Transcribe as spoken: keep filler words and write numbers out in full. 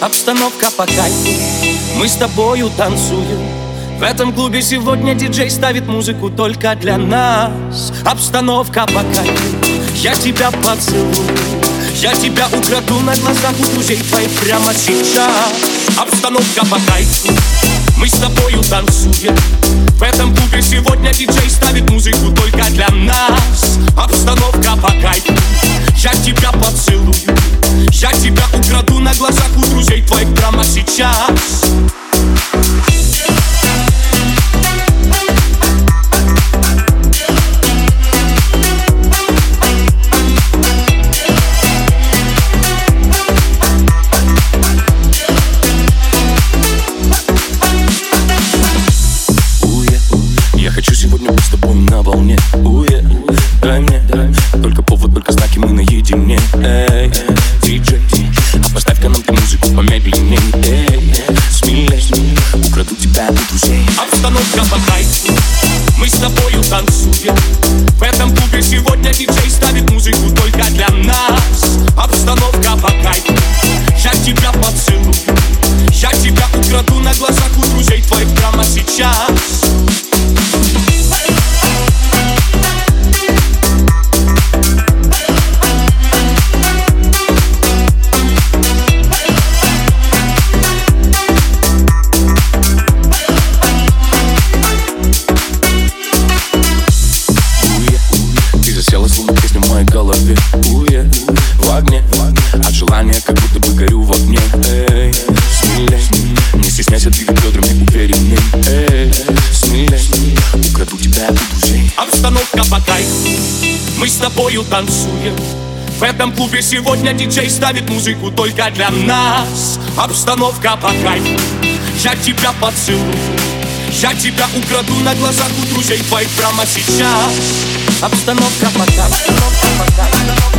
Обстановка по кайфу, мы с тобою танцуем. В этом клубе сегодня диджей ставит музыку только для нас. Обстановка по кайфу, я тебя поцелую, я тебя украду на глазах у друзей твоих прямо сейчас. Обстановка по кайфу, мы с тобою танцуем. В этом клубе сегодня диджей ставит музыку только для нас. Обстановка по кайфу, я тебя поцелую, я тебя украду на глазах у друзей твоих прямо сейчас. Я хочу сегодня быть с тобой на волне. Уе, дай мне, только повод, только знаки, мы наедине. Эй, диджей, поставь-ка нам ты музыку помедленней. Эй, смелей, украду тебя у друзей. Обстановка по кайфу, мы с тобою танцуем. В этом клубе сегодня диджей ставит музыку только для нас. Обстановка по кайфу, я тебя поцелую, я тебя украду на глазах у друзей твоих прямо сейчас. Голове, уе, в огне, от желания как будто бы горю в огне. Эй, смелей, не стесняйся, двигай бедрами уверенней. Эй, смелей, украду тебя у друзей. Обстановка по кайфу, мы с тобою танцуем. В этом клубе сегодня диджей ставит музыку только для нас. Обстановка по кайфу, я тебя поцелую, я тебя украду на глазах у друзей твоих прямо сейчас. Обстановка по кайфу.